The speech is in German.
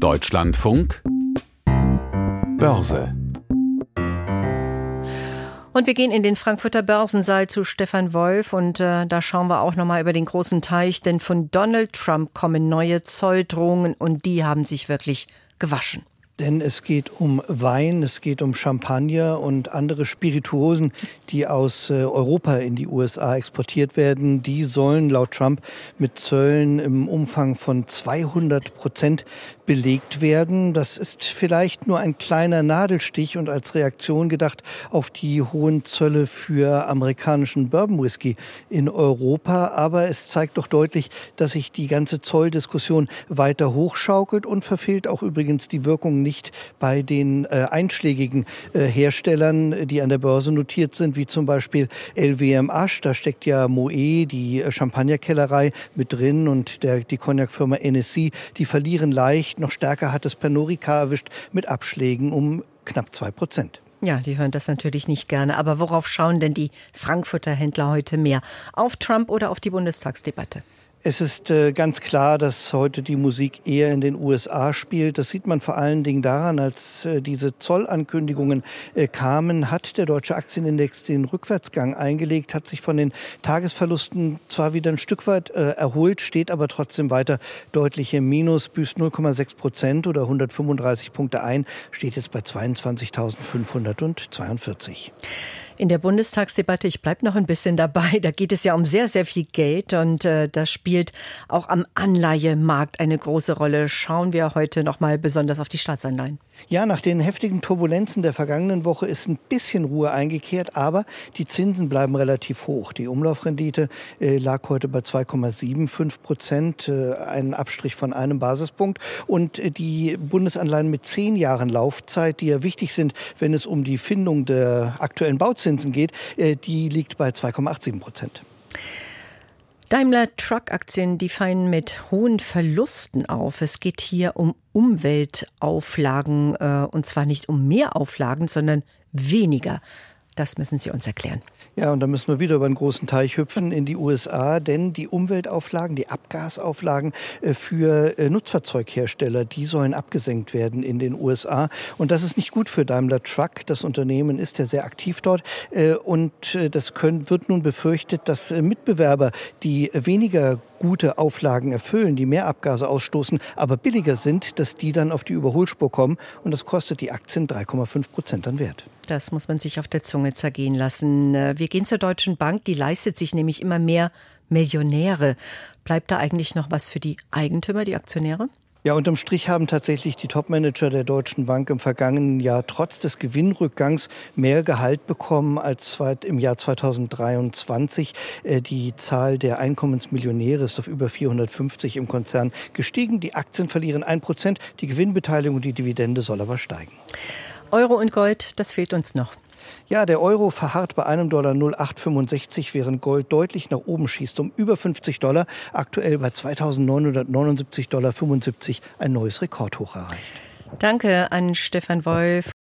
Deutschlandfunk Börse. Und wir gehen in den Frankfurter Börsensaal zu Stefan Wolf und da schauen wir auch nochmal über den großen Teich, denn von Donald Trump kommen neue Zolldrohungen und die haben sich wirklich gewaschen. Denn es geht um Wein, es geht um Champagner und andere Spirituosen, die aus Europa in die USA exportiert werden. Die sollen laut Trump mit Zöllen im Umfang von 200% belegt werden. Das ist vielleicht nur ein kleiner Nadelstich und als Reaktion gedacht auf die hohen Zölle für amerikanischen Bourbon Whisky in Europa. Aber es zeigt doch deutlich, dass sich die ganze Zolldiskussion weiter hochschaukelt und verfehlt auch übrigens die Wirkung nicht bei den einschlägigen Herstellern, die an der Börse notiert sind, wie zum Beispiel LVMH. Da steckt ja Moët, die Champagnerkellerei, mit drin und die Cognac-Firma NSC. Die verlieren leicht. Noch stärker hat es Pernod Ricard erwischt mit Abschlägen um knapp 2%. Ja, die hören das natürlich nicht gerne. Aber worauf schauen denn die Frankfurter Händler heute mehr? Auf Trump oder auf die Bundestagsdebatte? Es ist ganz klar, dass heute die Musik eher in den USA spielt. Das sieht man vor allen Dingen daran, als diese Zollankündigungen kamen, hat der deutsche Aktienindex den Rückwärtsgang eingelegt, hat sich von den Tagesverlusten zwar wieder ein Stück weit erholt, steht aber trotzdem weiter deutlich im Minus, büßt 0,6% oder 135 Punkte ein, steht jetzt bei 22.542. In der Bundestagsdebatte, ich bleibe noch ein bisschen dabei, da geht es ja um sehr, sehr viel Geld und das spielt auch am Anleihemarkt eine große Rolle. Schauen wir heute noch mal besonders auf die Staatsanleihen. Ja, nach den heftigen Turbulenzen der vergangenen Woche ist ein bisschen Ruhe eingekehrt, aber die Zinsen bleiben relativ hoch. Die Umlaufrendite lag heute bei 2,75%, ein Abstrich von einem Basispunkt. Und die Bundesanleihen mit 10 Jahren Laufzeit, die ja wichtig sind, wenn es um die Findung der aktuellen Bauzinsen geht, die liegt bei 2,87%. Daimler-Truck-Aktien, die fallen mit hohen Verlusten auf. Es geht hier um Umweltauflagen und zwar nicht um mehr Auflagen, sondern weniger. Das müssen Sie uns erklären. Ja, und da müssen wir wieder über einen großen Teich hüpfen in die USA, denn die Umweltauflagen, die Abgasauflagen für Nutzfahrzeughersteller, die sollen abgesenkt werden in den USA. Und das ist nicht gut für Daimler Truck. Das Unternehmen ist ja sehr aktiv dort. Und das wird nun befürchtet, dass Mitbewerber, die weniger gute Auflagen erfüllen, die mehr Abgase ausstoßen, aber billiger sind, dass die dann auf die Überholspur kommen. Und das kostet die Aktien 3,5% an Wert. Das muss man sich auf der Zunge zergehen lassen. Wir gehen zur Deutschen Bank, die leistet sich nämlich immer mehr Millionäre. Bleibt da eigentlich noch was für die Eigentümer, die Aktionäre? Ja, unterm Strich haben tatsächlich die Topmanager der Deutschen Bank im vergangenen Jahr trotz des Gewinnrückgangs mehr Gehalt bekommen als im Jahr 2023. Die Zahl der Einkommensmillionäre ist auf über 450 im Konzern gestiegen. Die Aktien verlieren 1%, die Gewinnbeteiligung und die Dividende soll aber steigen. Euro und Gold, das fehlt uns noch. Ja, der Euro verharrt bei einem Dollar 0,865, während Gold deutlich nach oben schießt um über $50. Aktuell bei 2.979,75 $, ein neues Rekordhoch erreicht. Danke an Stefan Wolf.